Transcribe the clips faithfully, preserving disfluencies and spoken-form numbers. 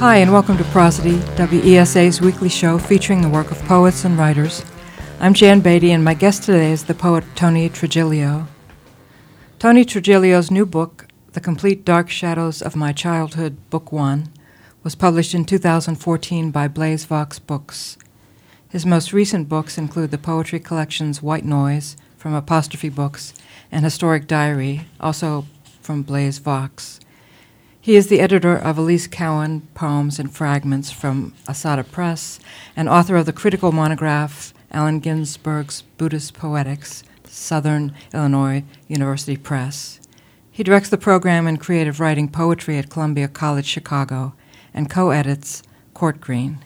Hi, and welcome to Prosody, W E S A's weekly show featuring the work of poets and writers. I'm Jan Beatty, and my guest today is the poet Tony Trigilio. Tony Trigilio's new book, The Complete Dark Shadows of My Childhood, Book One, was published in two thousand fourteen by Blaze Vox Books. His most recent books include the poetry collections White Noise from Apostrophe Books and Historic Diary, also from Blaze Vox. He is the editor of Elise Cowan Poems and Fragments from Asada Press and author of the critical monograph Allen Ginsberg's Buddhist Poetics, Southern Illinois University Press. He directs the program in creative writing poetry at Columbia College Chicago and co-edits Court Green.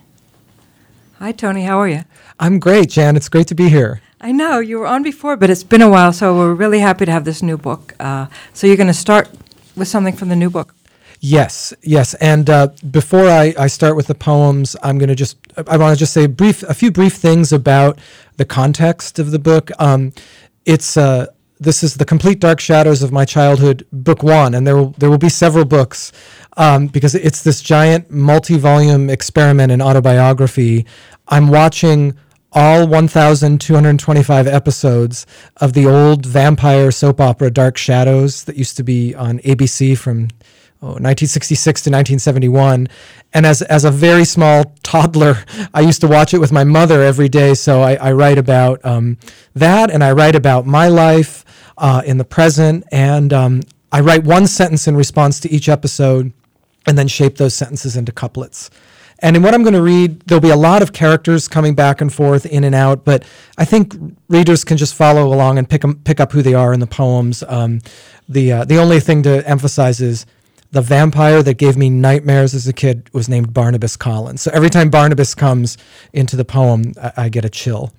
Hi, Tony. How are you? I'm great, Jan. It's great to be here. I know. You were on before, but it's been a while, so we're really happy to have this new book. Uh, so you're going to start with something from the new book. Yes, yes. And uh, before I, I start with the poems, I'm going to just, I want to just say brief, a few brief things about the context of the book. Um, it's, uh, this is The Complete Dark Shadows of My Childhood, Book One, and there will, there will be several books um, because it's this giant multi-volume experiment in autobiography. I'm watching all one thousand two hundred twenty-five episodes of the old vampire soap opera Dark Shadows that used to be on A B C from Oh, nineteen sixty-six to nineteen seventy-one. And as as a very small toddler, I used to watch it with my mother every day. So I, I write about um, that, and I write about my life uh, in the present. And um, I write one sentence in response to each episode and then shape those sentences into couplets. And in what I'm going to read, there'll be a lot of characters coming back and forth, in and out, but I think readers can just follow along and pick, 'em, pick up who they are in the poems. Um, the uh, the only thing to emphasize is the vampire that gave me nightmares as a kid was named Barnabas Collins. So every time Barnabas comes into the poem, I, I get a chill.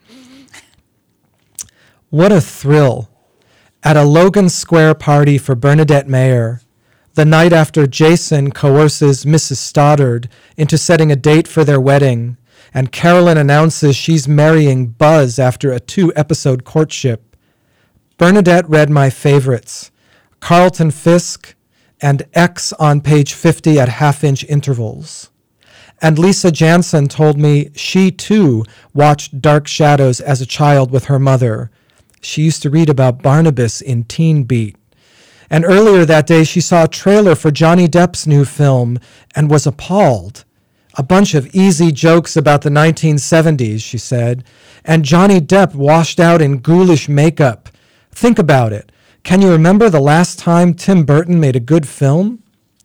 What a thrill. At a Logan Square party for Bernadette Mayer, the night after Jason coerces Missus Stoddard into setting a date for their wedding, and Carolyn announces she's marrying Buzz after a two-episode courtship, Bernadette read my favorites, Carlton Fisk, and X on page fifty at half-inch intervals. And Lisa Jansen told me she, too, watched Dark Shadows as a child with her mother. She used to read about Barnabas in Teen Beat. And earlier that day, she saw a trailer for Johnny Depp's new film and was appalled. A bunch of easy jokes about the nineteen seventies, she said, and Johnny Depp washed out in ghoulish makeup. Think about it. Can you remember the last time Tim Burton made a good film?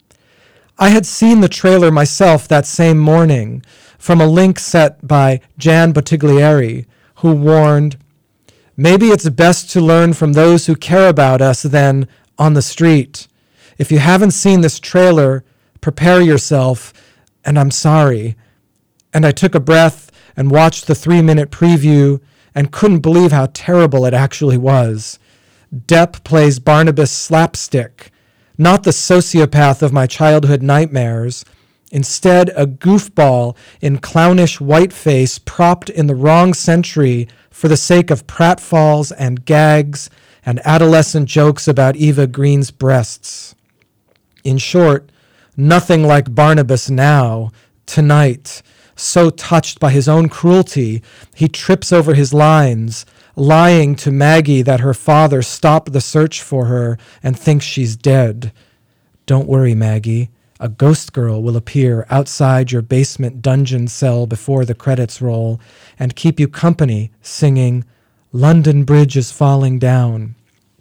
I had seen the trailer myself that same morning from a link set by Jan Bottiglieri, who warned, maybe it's best to learn from those who care about us than on the street. If you haven't seen this trailer, prepare yourself, and I'm sorry. And I took a breath and watched the three-minute preview and couldn't believe how terrible it actually was. Depp plays Barnabas slapstick, not the sociopath of my childhood nightmares, instead a goofball in clownish whiteface propped in the wrong century for the sake of pratfalls and gags and adolescent jokes about Eva Green's breasts. In short, nothing like Barnabas now, tonight, so touched by his own cruelty, he trips over his lines, lying to Maggie that her father stopped the search for her and thinks she's dead. Don't worry, Maggie. A ghost girl will appear outside your basement dungeon cell before the credits roll and keep you company, singing, London Bridge is falling down.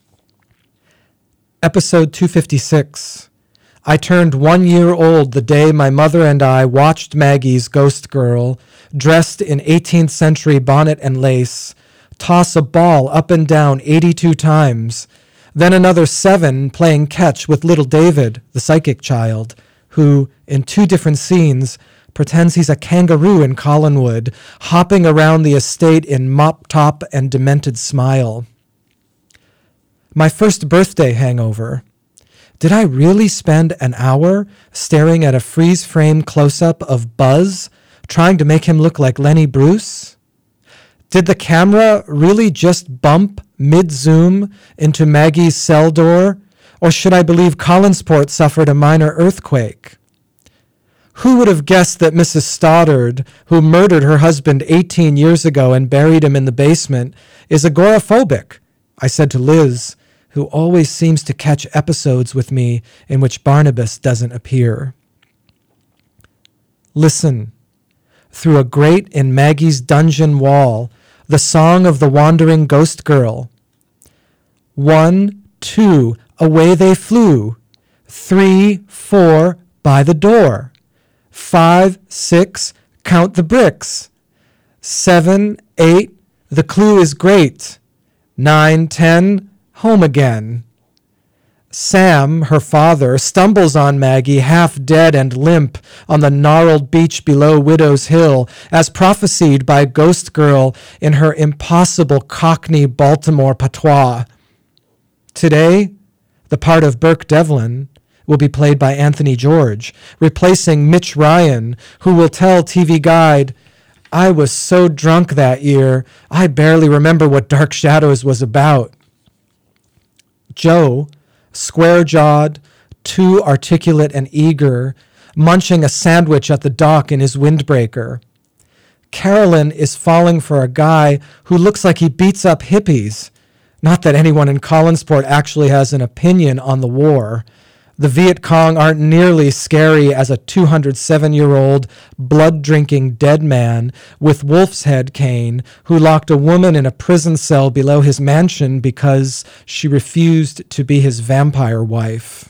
Episode two fifty-six. I turned one year old the day my mother and I watched Maggie's Ghost Girl, dressed in eighteenth century bonnet and lace, toss a ball up and down eighty-two times, then another seven playing catch with little David, the psychic child, who, in two different scenes, pretends he's a kangaroo in Collinwood, hopping around the estate in mop-top and demented smile. My first birthday hangover. Did I really spend an hour staring at a freeze-frame close-up of Buzz, trying to make him look like Lenny Bruce? Did the camera really just bump mid-zoom into Maggie's cell door, or should I believe Collinsport suffered a minor earthquake? Who would have guessed that Missus Stoddard, who murdered her husband eighteen years ago and buried him in the basement, is agoraphobic? I said to Liz, who always seems to catch episodes with me in which Barnabas doesn't appear. Listen. Through a grate in Maggie's dungeon wall, the song of the wandering ghost girl. One, two, away they flew. Three, four, by the door. Five, six, count the bricks. Seven, eight, the clue is great. Nine, ten, home again. Sam, her father, stumbles on Maggie, half dead and limp, on the gnarled beach below Widow's Hill, as prophesied by Ghost Girl in her impossible Cockney Baltimore patois. Today, the part of Burke Devlin will be played by Anthony George, replacing Mitch Ryan, who will tell T V Guide, "I was so drunk that year, I barely remember what Dark Shadows was about." Joe, square-jawed, too articulate and eager, munching a sandwich at the dock in his windbreaker. Carolyn is falling for a guy who looks like he beats up hippies. Not that anyone in Collinsport actually has an opinion on the war. The Viet Cong aren't nearly scary as a two hundred seven-year-old blood-drinking dead man with wolf's head cane who locked a woman in a prison cell below his mansion because she refused to be his vampire wife.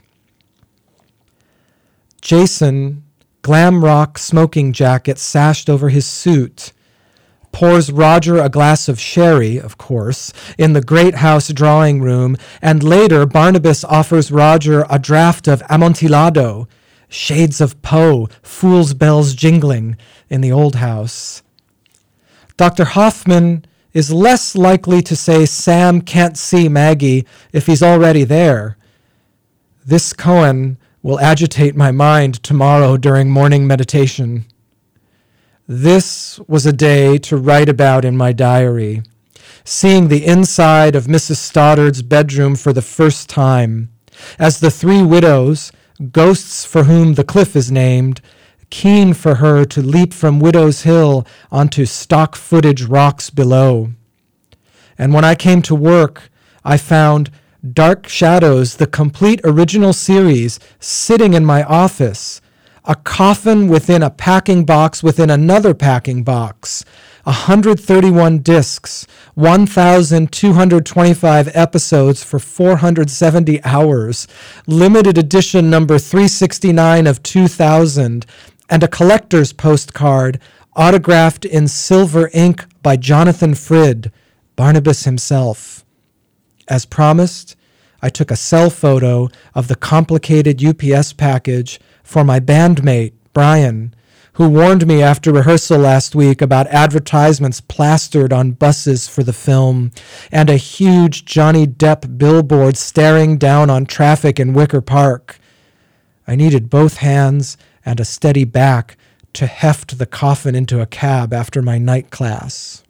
Jason, glam rock smoking jacket sashed over his suit, pours Roger a glass of sherry, of course, in the great house drawing room, and later Barnabas offers Roger a draught of Amontillado, shades of Poe, fool's bells jingling, in the old house. Doctor Hoffman is less likely to say Sam can't see Maggie if he's already there. This koan will agitate my mind tomorrow during morning meditation. This was a day to write about in my diary, seeing the inside of Missus Stoddard's bedroom for the first time, as the three widows, ghosts for whom the cliff is named, keen for her to leap from Widow's Hill onto stock footage rocks below. And when I came to work, I found Dark Shadows, the complete original series, sitting in my office, a coffin within a packing box within another packing box, one hundred thirty-one discs, one thousand two hundred twenty-five episodes for four hundred seventy hours, limited edition number three sixty-nine of two thousand, and a collector's postcard autographed in silver ink by Jonathan Frid, Barnabas himself. As promised, I took a cell photo of the complicated U P S package for my bandmate, Brian, who warned me after rehearsal last week about advertisements plastered on buses for the film and a huge Johnny Depp billboard staring down on traffic in Wicker Park. I needed both hands and a steady back to heft the coffin into a cab after my night class.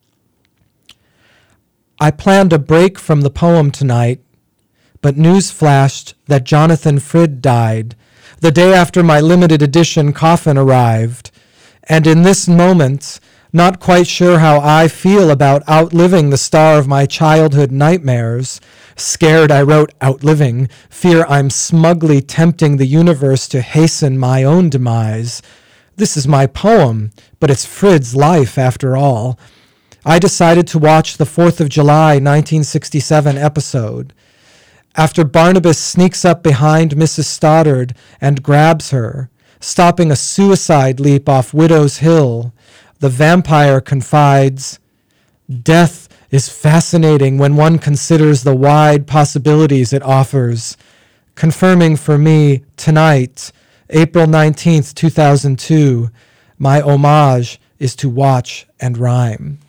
I planned a break from the poem tonight, but news flashed that Jonathan Frid died the day after my limited edition coffin arrived, and in this moment, not quite sure how I feel about outliving the star of my childhood nightmares, scared I wrote outliving, fear I'm smugly tempting the universe to hasten my own demise. This is my poem, but it's Frid's life after all. I decided to watch the fourth of July nineteen sixty-seven episode. After Barnabas sneaks up behind Missus Stoddard and grabs her, stopping a suicide leap off Widow's Hill, the vampire confides, "Death is fascinating when one considers the wide possibilities it offers," confirming for me tonight, April nineteenth, two thousand two, my homage is to watch and rhyme.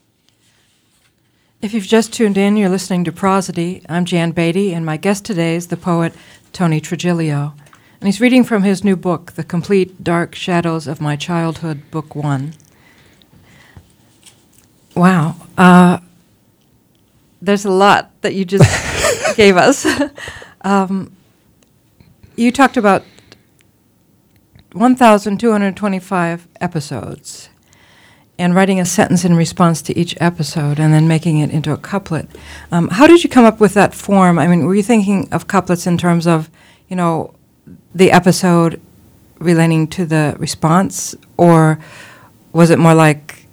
If you've just tuned in, you're listening to Prosody. I'm Jan Beatty, and my guest today is the poet Tony Trigilio. And he's reading from his new book, The Complete Dark Shadows of My Childhood, Book One. Wow. Uh, there's a lot that you just gave us. um, you talked about one thousand two hundred twenty-five episodes and writing a sentence in response to each episode and then making it into a couplet. Um, how did you come up with that form? I mean, were you thinking of couplets in terms of, you know, the episode relating to the response, or was it more like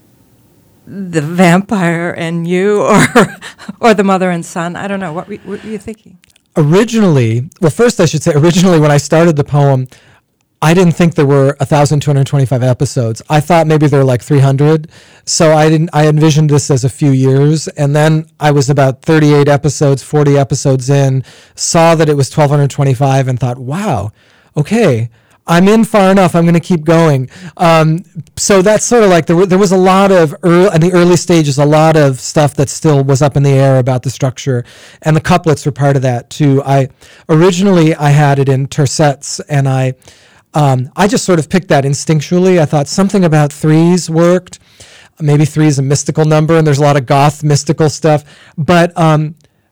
the vampire and you, or or the mother and son? I don't know. What were, what were you thinking? Originally, well, first I should say, originally when I started the poem, I didn't think there were one thousand two hundred twenty-five episodes. I thought maybe there were like three hundred. So I didn't. I envisioned this as a few years, and then I was about thirty-eight episodes, forty episodes in, saw that it was twelve twenty-five, and thought, wow, okay, I'm in far enough. I'm going to keep going. Um, so that's sort of like there, were, there was a lot of early, in the early stages, a lot of stuff that still was up in the air about the structure, and the couplets were part of that too. I originally I had it in tercets, and I. Um, I just sort of picked that instinctually. I thought something about threes worked. Maybe three is a mystical number, and there's a lot of goth mystical stuff. But um,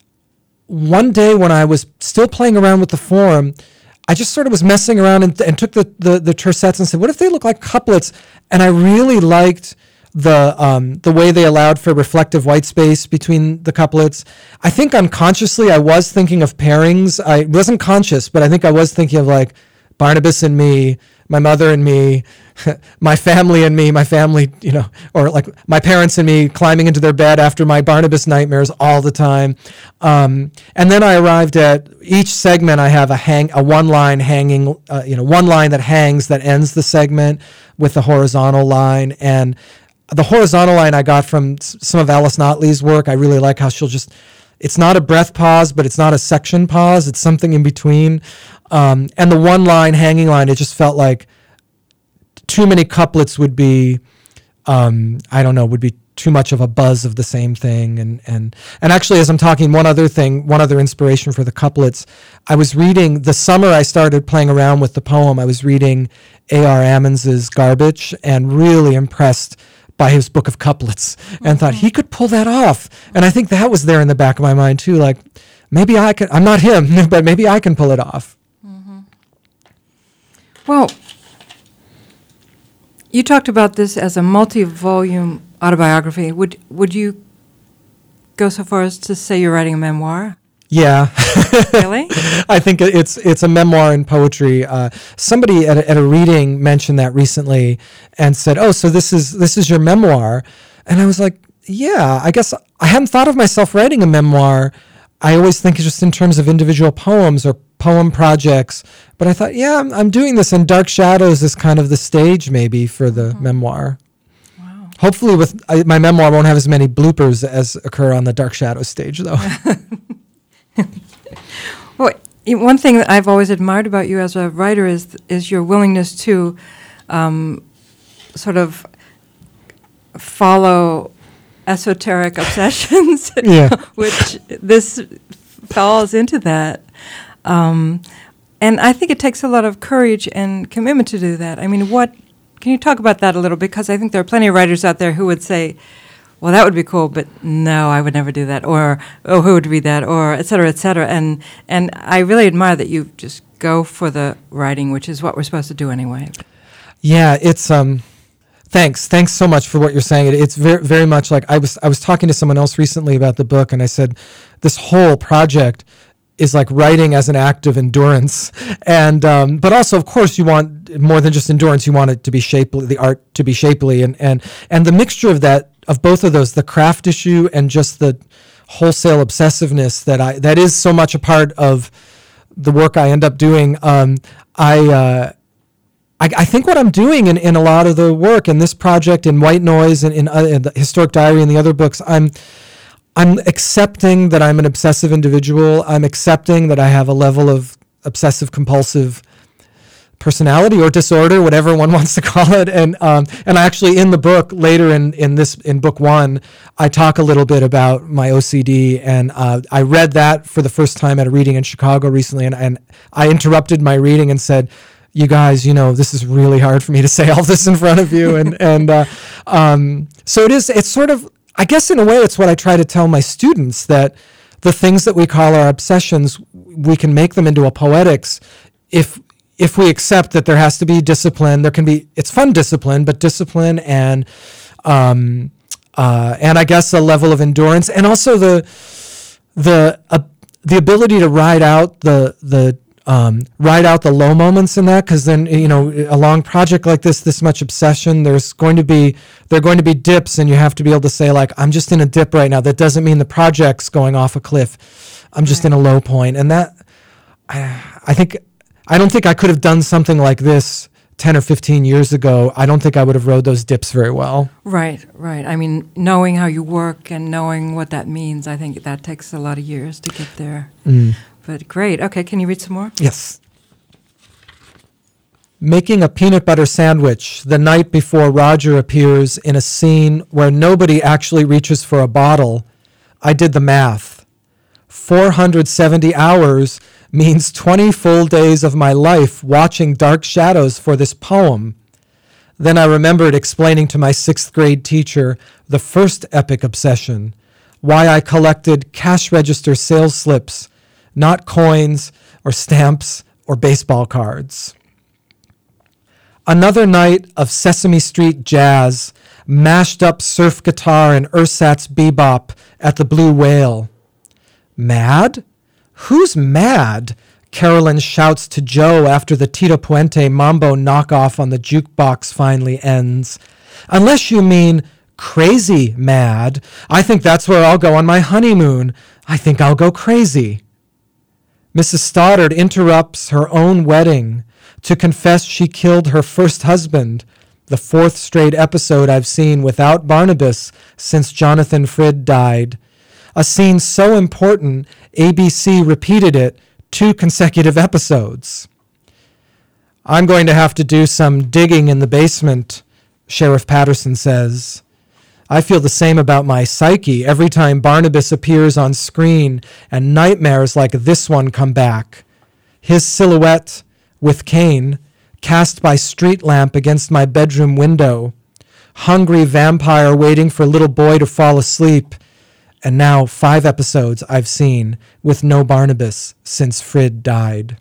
one day when I was still playing around with the form, I just sort of was messing around and, and took the, the, the tercets and said, what if they look like couplets? And I really liked the um, the way they allowed for reflective white space between the couplets. I think unconsciously I was thinking of pairings. I wasn't conscious, but I think I was thinking of like, Barnabas and me, my mother and me, my family and me, my family, you know, or like my parents and me climbing into their bed after my Barnabas nightmares all the time. Um, and then I arrived at each segment. I have a hang, a one line hanging, uh, you know, one line that hangs that ends the segment with the horizontal line. And the horizontal line I got from s- some of Alice Notley's work. I really like how she'll just, it's not a breath pause, but it's not a section pause. It's something in between. Um, and the one line hanging line, it just felt like too many couplets would be, um, I don't know, would be too much of a buzz of the same thing. And, and, and actually, as I'm talking, one other thing, one other inspiration for the couplets, I was reading, the summer I started playing around with the poem, I was reading A R Ammons's Garbage and really impressed by his book of couplets and mm-hmm. thought he could pull that off. And I think that was there in the back of my mind too, like maybe I can, I'm not him, but maybe I can pull it off. Well, you talked about this as a multi-volume autobiography. Would would you go so far as to say you're writing a memoir? Yeah. Really? I think it's it's a memoir in poetry. Uh, somebody at a, at a reading mentioned that recently and said, "Oh, so this is this is your memoir?" And I was like, "Yeah, I guess I hadn't thought of myself writing a memoir. I always think just in terms of individual poems or poem projects, but I thought, yeah, I'm, I'm doing this, and Dark Shadows is kind of the stage maybe for the mm-hmm. memoir. Wow. Hopefully with I, my memoir won't have as many bloopers as occur on the Dark Shadows stage, though. Well, one thing that I've always admired about you as a writer is is your willingness to um, sort of follow esoteric obsessions, yeah. which this falls into that. Um, and I think it takes a lot of courage and commitment to do that. I mean, what can you talk about that a little? Because I think there are plenty of writers out there who would say, well, that would be cool, but no, I would never do that, or, oh, who would read that, or et cetera, et cetera. And, and I really admire that you just go for the writing, which is what we're supposed to do anyway. Yeah, it's... um. Thanks. Thanks so much for what you're saying. It, it's very, very much like I was I was talking to someone else recently about the book, and I said, this whole project is like writing as an act of endurance. And um, but also, of course, you want more than just endurance. You want it to be shapely, the art to be shapely. And, and, and the mixture of that, of both of those, the craft issue and just the wholesale obsessiveness that I that is so much a part of the work I end up doing, um, I... Uh, I, I think what I'm doing in, in a lot of the work in this project, in White Noise, and in, uh, in the Historic Diary and the other books, I'm I'm accepting that I'm an obsessive individual. I'm accepting that I have a level of obsessive compulsive personality or disorder, whatever one wants to call it. And um, and actually in the book later in, in this in book one, I talk a little bit about my O C D, and uh, I read that for the first time at a reading in Chicago recently, and, and I interrupted my reading and said, you guys, you know, this is really hard for me to say all this in front of you. And, and uh, um, so it is, it's sort of, I guess in a way, it's what I try to tell my students, that the things that we call our obsessions, we can make them into a poetics if if we accept that there has to be discipline, there can be, it's fun discipline, but discipline and, um, uh, and I guess a level of endurance, and also the, the, uh, the ability to ride out the, the, um, ride out the low moments in that. Cause then, you know, a long project like this, this much obsession, there's going to be, there are going to be dips, and you have to be able to say, like, I'm just in a dip right now. That doesn't mean the project's going off a cliff. I'm just right. in a low point. And that, I, I think, I don't think I could have done something like this ten or fifteen years ago. I don't think I would have rode those dips very well. Right, right. I mean, knowing how you work and knowing what that means, I think that takes a lot of years to get there. Mm. But great. Okay, can you read some more? Yes. Making a peanut butter sandwich the night before Roger appears in a scene where nobody actually reaches for a bottle, I did the math. four hundred seventy hours means twenty full days of my life watching Dark Shadows for this poem. Then I remembered explaining to my sixth grade teacher the first epic obsession, why I collected cash register sales slips, not coins or stamps or baseball cards. Another night of Sesame Street jazz, mashed up surf guitar and ersatz bebop at the Blue Whale. Mad? Who's mad? Carolyn shouts to Joe after the Tito Puente mambo knockoff on the jukebox finally ends. Unless you mean crazy mad. I think that's where I'll go on my honeymoon. I think I'll go crazy. Missus Stoddard interrupts her own wedding to confess she killed her first husband, the fourth straight episode I've seen without Barnabas since Jonathan Frid died. A scene so important, A B C repeated it two consecutive episodes. I'm going to have to do some digging in the basement, Sheriff Patterson says. I feel the same about my psyche every time Barnabas appears on screen and nightmares like this one come back. His silhouette, with Kane, cast by street lamp against my bedroom window. Hungry vampire waiting for little boy to fall asleep. And now five episodes I've seen with no Barnabas since Frid died.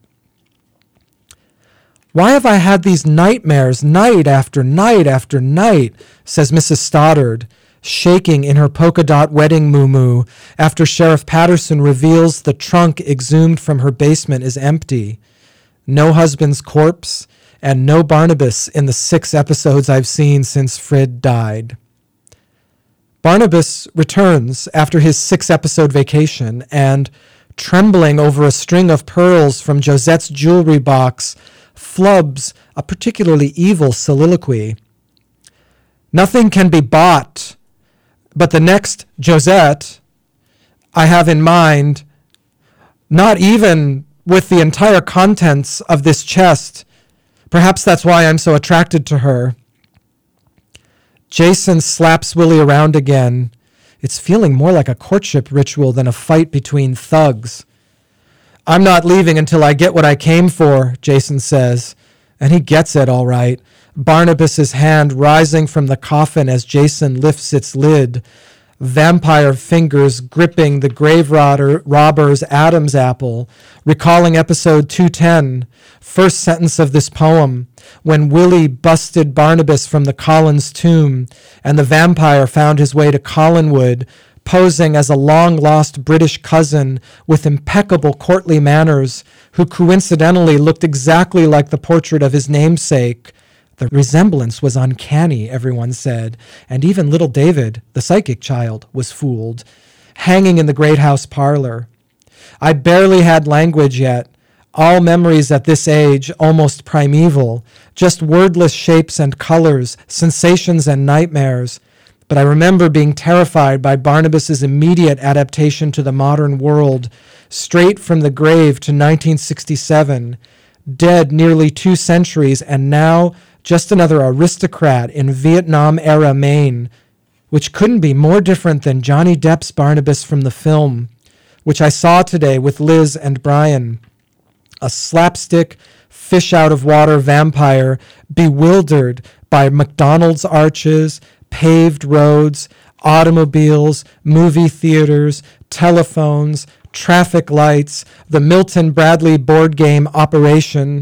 Why have I had these nightmares night after night after night, says Missus Stoddard, shaking in her polka dot wedding muumuu after Sheriff Patterson reveals the trunk exhumed from her basement is empty. No husband's corpse and no Barnabas in the six episodes I've seen since Frid died. Barnabas returns after his six-episode vacation and, trembling over a string of pearls from Josette's jewelry box, flubs a particularly evil soliloquy. Nothing can be bought, but the next Josette I have in mind, not even with the entire contents of this chest. Perhaps that's why I'm so attracted to her. Jason slaps Willie around again. It's feeling more like a courtship ritual than a fight between thugs. I'm not leaving until I get what I came for, Jason says. And he gets it all right. Barnabas's hand rising from the coffin as Jason lifts its lid. Vampire fingers gripping the grave robber's Adam's apple, recalling episode two ten, first sentence of this poem, when Willie busted Barnabas from the Collins tomb and the vampire found his way to Collinwood, posing as a long-lost British cousin with impeccable courtly manners, who coincidentally looked exactly like the portrait of his namesake. The resemblance was uncanny, everyone said, and even little David, the psychic child, was fooled, hanging in the great house parlor. I barely had language yet, all memories at this age almost primeval, just wordless shapes and colors, sensations and nightmares. But I remember being terrified by Barnabas's immediate adaptation to the modern world, straight from the grave to nineteen sixty-seven, dead nearly two centuries, and now just another aristocrat in Vietnam-era Maine, which couldn't be more different than Johnny Depp's Barnabas from the film, which I saw today with Liz and Brian. A slapstick, fish-out-of-water vampire bewildered by McDonald's arches, paved roads, automobiles, movie theaters, telephones, traffic lights, the Milton Bradley board game Operation,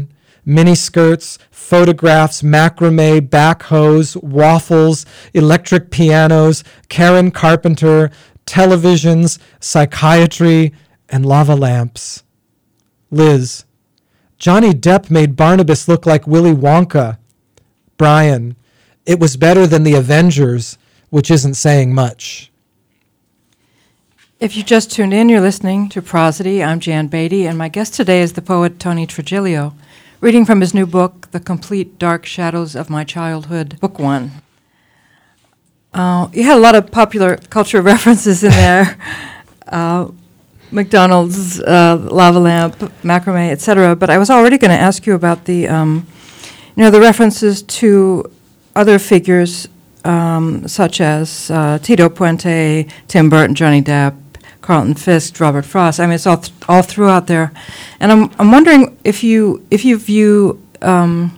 miniskirts, photographs, macrame, backhoes, waffles, electric pianos, Karen Carpenter, televisions, psychiatry, and lava lamps. Liz, Johnny Depp made Barnabas look like Willy Wonka. Brian, it was better than the Avengers, which isn't saying much. If you just tuned in, you're listening to Prosody. I'm Jan Beatty, and my guest today is the poet Tony Trigilio, reading from his new book, The Complete Dark Shadows of My Childhood, Book One. Uh, you had a lot of popular culture references in there. uh, McDonald's, uh, lava lamp, macrame, et cetera. But I was already going to ask you about the, um, you know, the references to other figures um, such as uh, Tito Puente, Tim Burton, Johnny Depp, Carlton Fisk, Robert Frost. I mean, it's all th- all throughout there, and I'm I'm wondering if you if you view um,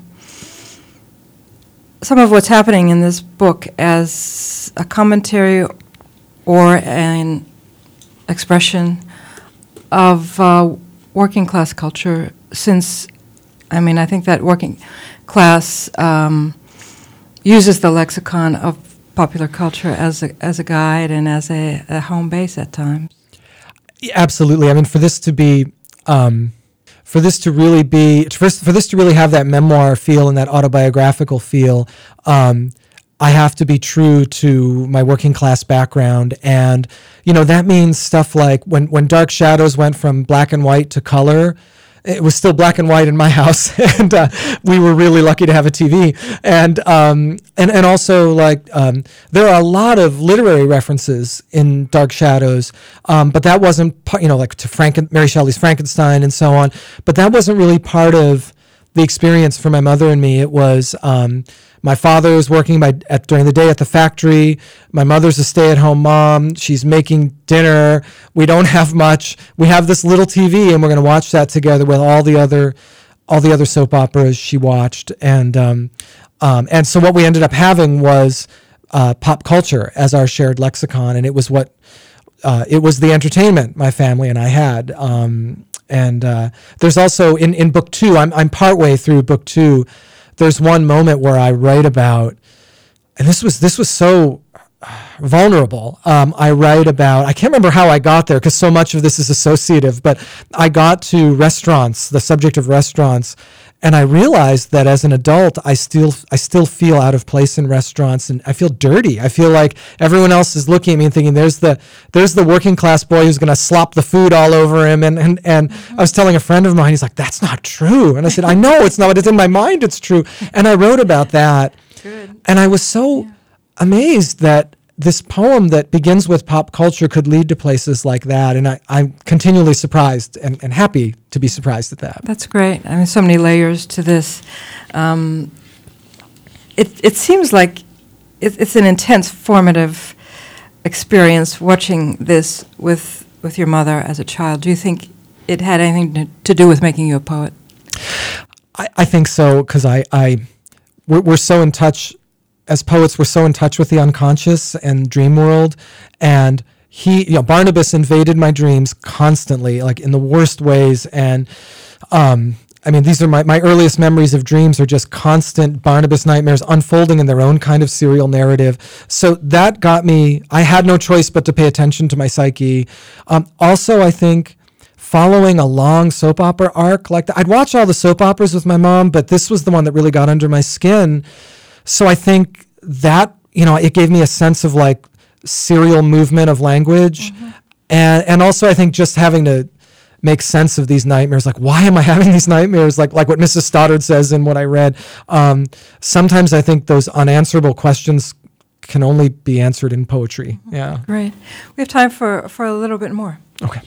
some of what's happening in this book as a commentary or an expression of uh, working class culture. Since, I mean, I think that working class um, uses the lexicon of popular culture as a as a guide and as a, a home base at times. Absolutely. I mean, for this to be, um, for this to really be, for, for this to really have that memoir feel and that autobiographical feel, um, I have to be true to my working class background. And, you know, that means stuff like when, when Dark Shadows went from black and white to color, it was still black and white in my house, and uh, we were really lucky to have a T V. And um, and and also, like, um, there are a lot of literary references in Dark Shadows, um, but that wasn't part, you know, like to Franken- Mary Shelley's Frankenstein and so on. But that wasn't really part of the experience for my mother and me. It was um, my father was working by, at, during the day at the factory. My mother's a stay-at-home mom. She's making dinner. We don't have much. We have this little T V, and we're going to watch that together with all the other, all the other soap operas she watched. And um, um, and so what we ended up having was uh, pop culture as our shared lexicon, and it was what uh, it was the entertainment my family and I had. Um, and uh, there's also in, in book two. I'm I'm partway through book two. There's one moment where I write about, and this was this was so vulnerable. Um, I write about, I can't remember how I got there because so much of this is associative, but I got to restaurants, the subject of restaurants, and I realized that as an adult, I still I still feel out of place in restaurants, and I feel dirty. I feel like everyone else is looking at me and thinking, there's the there's the working class boy who's going to slop the food all over him. And, and, and I was telling a friend of mine, he's like, that's not true. And I said, I know it's not, it's in my mind, it's true. And I wrote about that. Good. And I was so yeah. amazed that this poem that begins with pop culture could lead to places like that. And I, I'm continually surprised and, and happy to be surprised at that. That's great. I mean, so many layers to this. Um, it, it seems like it, it's an intense, formative experience watching this with, with your mother as a child. Do you think it had anything to, to do with making you a poet? I, I think so, because I, I, we're, we're so in touch as poets, we're so in touch with the unconscious and dream world, and he, you know, Barnabas invaded my dreams constantly, like in the worst ways. And um, I mean, these are my, my earliest memories of dreams are just constant Barnabas nightmares unfolding in their own kind of serial narrative. So that got me, I had no choice but to pay attention to my psyche. Um, also, I think following a long soap opera arc like that, I'd watch all the soap operas with my mom, but this was the one that really got under my skin. So I think that, you know, it gave me a sense of like serial movement of language. Mm-hmm. And and also I think just having to make sense of these nightmares, like why am I having these nightmares? Like like what Missus Stoddard says in what I read. Um, sometimes I think those unanswerable questions can only be answered in poetry. Mm-hmm. Yeah. Great. We have time for, for a little bit more. Okay.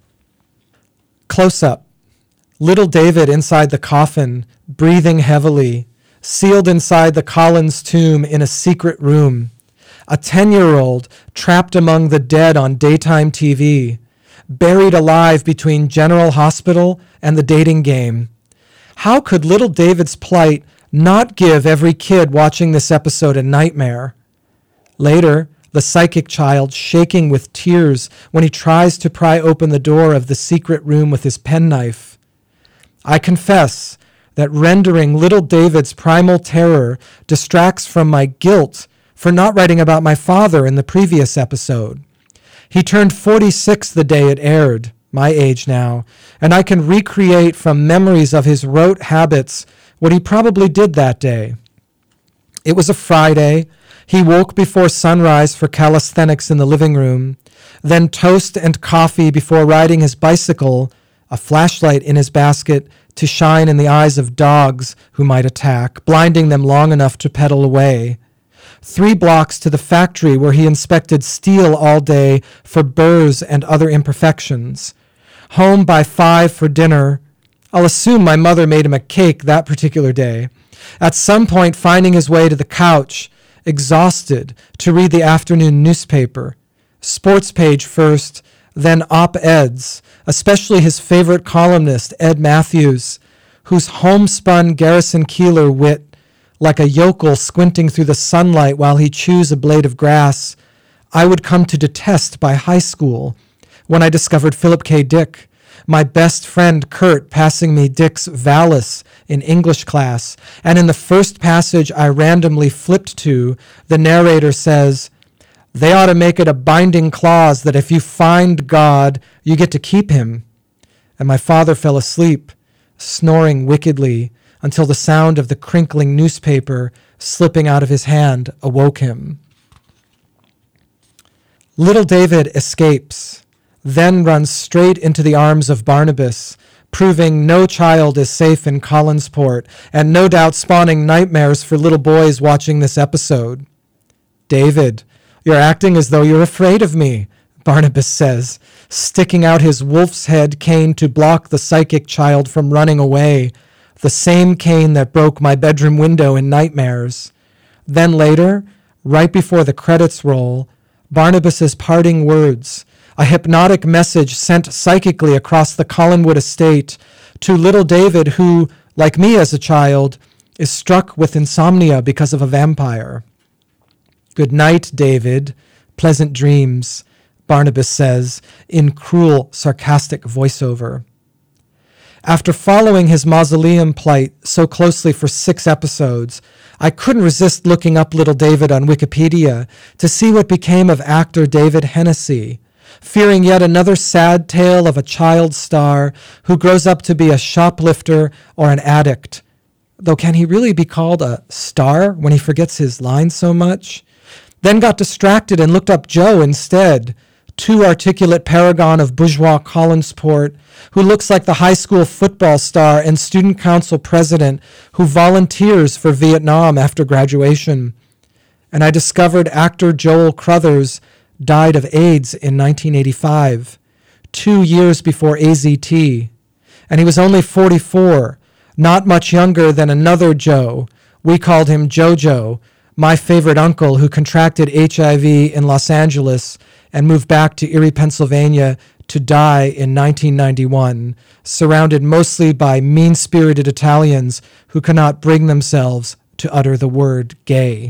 Close up. Little David inside the coffin, breathing heavily, sealed inside the Collins tomb in a secret room. A ten-year-old trapped among the dead on daytime T V, buried alive between General Hospital and the dating game. How could little David's plight not give every kid watching this episode a nightmare? Later, the psychic child shaking with tears when he tries to pry open the door of the secret room with his penknife. I confess, that rendering little David's primal terror distracts from my guilt for not writing about my father in the previous episode. He turned forty-six the day it aired, my age now, and I can recreate from memories of his rote habits what he probably did that day. It was a Friday. He woke before sunrise for calisthenics in the living room, then toast and coffee before riding his bicycle, a flashlight in his basket to shine in the eyes of dogs who might attack, blinding them long enough to pedal away. Three blocks to the factory where he inspected steel all day for burrs and other imperfections. Home by five for dinner. I'll assume my mother made him a cake that particular day. At some point finding his way to the couch, exhausted, to read the afternoon newspaper. Sports page first, then op-eds, especially his favorite columnist, Ed Matthews, whose homespun Garrison Keillor wit, like a yokel squinting through the sunlight while he chews a blade of grass, I would come to detest by high school, when I discovered Philip K. Dick, my best friend Kurt passing me Dick's Valis in English class, and in the first passage I randomly flipped to, the narrator says, "They ought to make it a binding clause that if you find God, you get to keep him." And my father fell asleep, snoring wickedly, until the sound of the crinkling newspaper slipping out of his hand awoke him. Little David escapes, then runs straight into the arms of Barnabas, proving no child is safe in Collinsport, and no doubt spawning nightmares for little boys watching this episode. "David, you're acting as though you're afraid of me," Barnabas says, sticking out his wolf's head cane to block the psychic child from running away, the same cane that broke my bedroom window in nightmares. Then later, right before the credits roll, Barnabas's parting words, a hypnotic message sent psychically across the Collinwood estate to little David who, like me as a child, is struck with insomnia because of a vampire. "Good night, David. Pleasant dreams," Barnabas says in cruel, sarcastic voiceover. After following his mausoleum plight so closely for six episodes, I couldn't resist looking up little David on Wikipedia to see what became of actor David Hennessy, fearing yet another sad tale of a child star who grows up to be a shoplifter or an addict. Though can he really be called a star when he forgets his lines so much? Then got distracted and looked up Joe instead, too articulate paragon of bourgeois Collinsport, who looks like the high school football star and student council president who volunteers for Vietnam after graduation. And I discovered actor Joel Crothers died of AIDS in nineteen eighty-five, two years before A Z T. And he was only forty-four, not much younger than another Joe. We called him Jojo, my favorite uncle who contracted H I V in Los Angeles and moved back to Erie, Pennsylvania to die in nineteen ninety-one, surrounded mostly by mean-spirited Italians who cannot bring themselves to utter the word gay.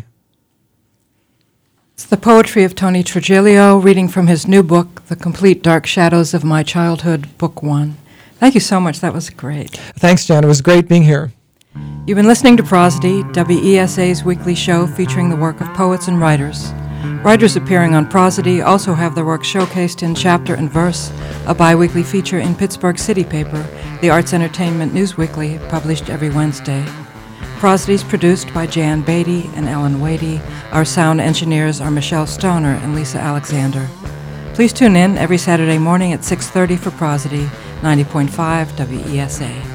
It's the poetry of Tony Trigilio, reading from his new book, The Complete Dark Shadows of My Childhood, Book One. Thank you so much. That was great. Thanks, Jan. It was great being here. You've been listening to Prosody, W E S A's weekly show featuring the work of poets and writers. Writers appearing on Prosody also have their work showcased in Chapter and Verse, a bi-weekly feature in Pittsburgh City paper, the Arts Entertainment News Weekly, published every Wednesday. Prosody is produced by Jan Beatty and Ellen Wadey. Our sound engineers are Michelle Stoner and Lisa Alexander. Please tune in every Saturday morning at six thirty for Prosody, ninety point five W E S A.